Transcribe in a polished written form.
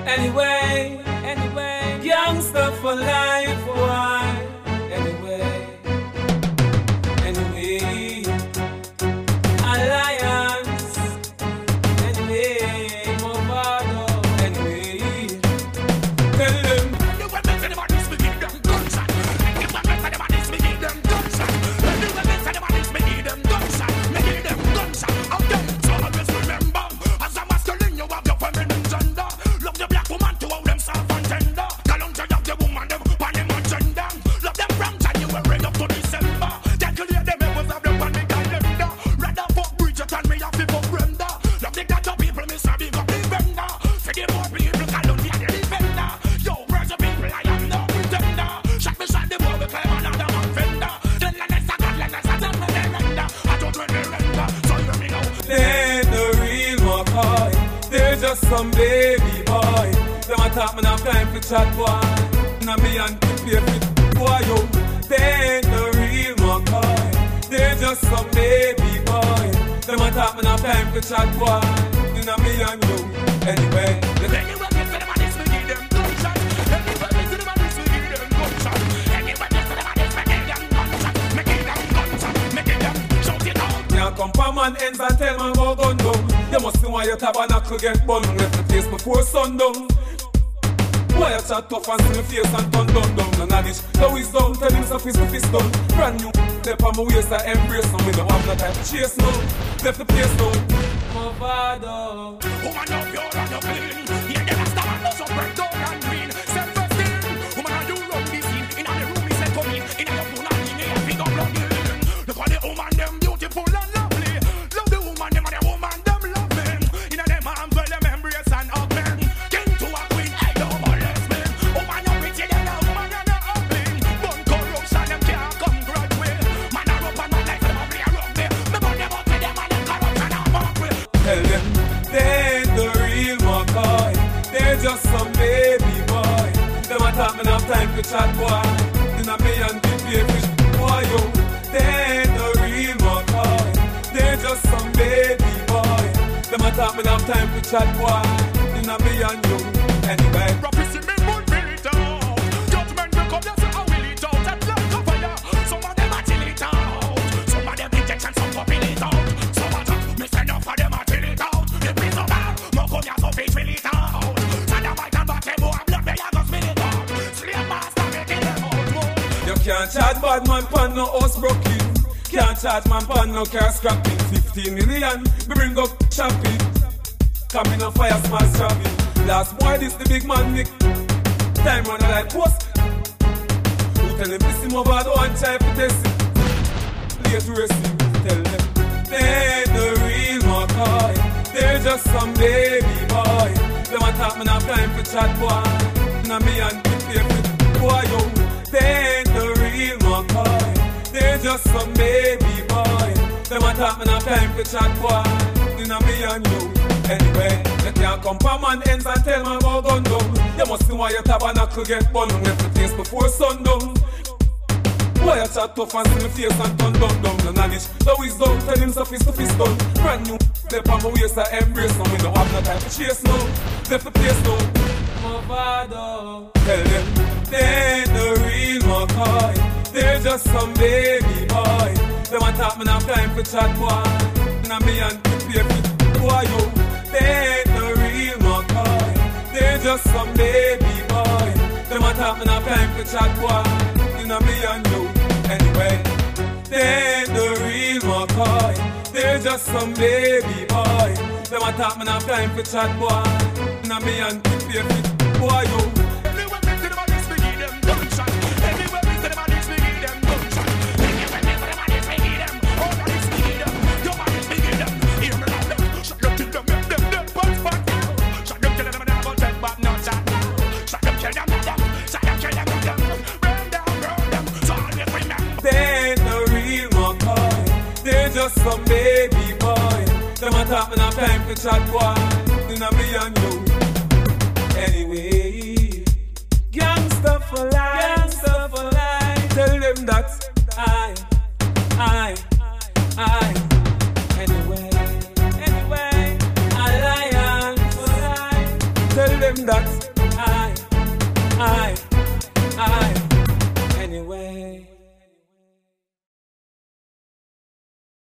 Anyway, youngster for life, why? Anyway, alliance. Anyway, Movado. Anyway, tell them. You want me to the bodies, we give them gunshot. You want me to the bodies, we give them gunshot. You want me to the bodies, we give them gunshot. We give them gunshot. Okay, so always remember, as a masculine, you have your feminine gender. Love the black woman to hold them soft and tender. Gallant you have the woman, them on them agenda. Love them from January up to December. Calculate them, it was have them on the calendar. Rather fuck Bridget and me have to fuck Brenda. Love the ghetto people, me say big up the vendor. For the more people, gallant you the defender. Yo, where's the people, I am no pretender. Shot me, shot the boy, we claim another offender. Then the next, I got the next, I don't know the render. I don't know the render, so you me know. They ain't the real McCoy. They're just some baby boy. Them a talk, man, have time for chat, boy. Now me and the baby boy, yo. They ain't the real McCoy. They're just some baby boy. Them a talk, man, have time for chat, boy. Now me and you. Anyway, Anyway, we say the bodies, we give them gunshot. Anyway, we say the bodies, we give them gunshot. Anyway, we say the bodies, we give them gunshot. Make it them gunshot, make it them shout it out. can't come from man ends and tell man go gun down. You must see why your tabernacle get bun. Left the place before sundown. Why you chat tough and see me face and turn down. No knowledge, no wisdom, tell him so fist to fist down. Brand new, step on my waist I embrace them. We don't have no time to chase no. Left the place down. Movado. Woman up pure and you clean. Yeah, them a star and no so break down and green. Self-esteem. Woman and you run the scene. In the room he said come in. In your phone and in your big up blood in. Look at the woman them beautiful and lovely. Love the woman them and the woman them love men. In them arms well them embrace and hug men. King to a queen, I don't molest men. Woman you pretty them a woman and a ugly. Bun corruption them can't come graduate. Man a rope and man like them a play a rugby. Me burn them out to them and them corruption and mockery. Tell them they ain't the real McCoy. They're just some baby boy. Them a talk me have time to chat boy. Then a me and the baby boy yo. They ain't the real McCoy. They're just some baby boy. Them a talk me have time to chat boy. Then a me and you. Anyway. Prophecy me would fill it out. Judgment will come, yes, I will it out. That like a fire. Some of them a chill it out. Some of them injections, some pop it out. Some of them, me send up for them a chill it out. The piece of bad, more come here, so fish fill it out. Sand up white and back, them boy, blood, me a go spill it out. Slave master, me kill them out, more. You can't charge bad man pan no house broken. Can't charge man pan no car scrapping. 15 million, me bring up shopping. Coming on fire, smart trapping. Last boy, this the big man Nick. Time on a light post. Who tell him this him over the one child for test it. Late racing, tell them they ain't the real McCoy. They're just some baby boy. Them a talk me have time for chat boy. Now me and the baby boy yo. They ain't the real McCoy. They're just some baby boy. Them a talk me have time for chat boy. Now me and you. Anyway, you can't come from man ends and tell man go gun down. You must see why your tabernacle get bun. Left the place before sundown. Why you chat tough and see me face and turn down. No knowledge, no wisdom, tell him so fist to fist down. Brand new, step on my waist I embrace them. We don't have no time to chase no. Left the place down. Movado. Tell them they ain't the real McCoy. They're just some baby boy. Them a talk me have time for chat boy. Now me and the baby boy yo. They ain't the real McCoy. They're just some baby boy. Them a talk me have time for chat boy. You know me and you. Anyway, they ain't the real McCoy. They're just some baby boy. Them a talk me have time for chat boy. You know me and the baby boy yo. Anyway, we say the bodies, we give them gunshot. Anyway, we say the bodies, we give them gunshot. Anyway, we say the bodies, we give them. All bodies, we give them. Your bodies, we give them. Hear me loud. Shut them till them make them dead punch back now. Shut them till them never take back no shot now. Shut them, kill them, let them. Shut them, kill them, let them. Burn them. So always remember. They ain't the real McCoy. They're just some baby boy. Them a talk me have time for chat boy. You know me and you. Anyway, gangsta for life, gangsta for life. Tell them that I. Anyway, alliance for life. Tell them them that I